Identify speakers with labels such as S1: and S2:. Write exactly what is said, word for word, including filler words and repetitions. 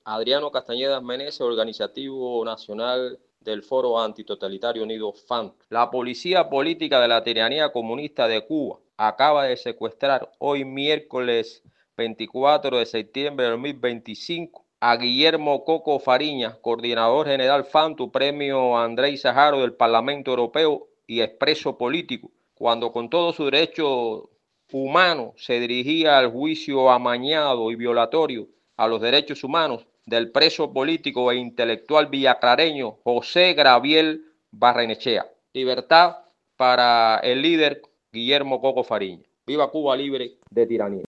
S1: Adriano Castañeda Meneses, organizativo nacional del Foro Antitotalitario Unido F A N. La policía política de la tiranía comunista de Cuba acaba de secuestrar hoy miércoles veinticuatro de septiembre de dos mil veinticinco a Guillermo Coco Fariñas, coordinador general F A N, tu premio Andrei Sájarov del Parlamento Europeo y expreso político, cuando con todo su derecho humano se dirigía al juicio amañado y violatorio a los derechos humanos del preso político e intelectual villaclareño José Graviel Barrenechea. Libertad para el líder Guillermo Coco Fariñas. Viva Cuba libre de tiranía.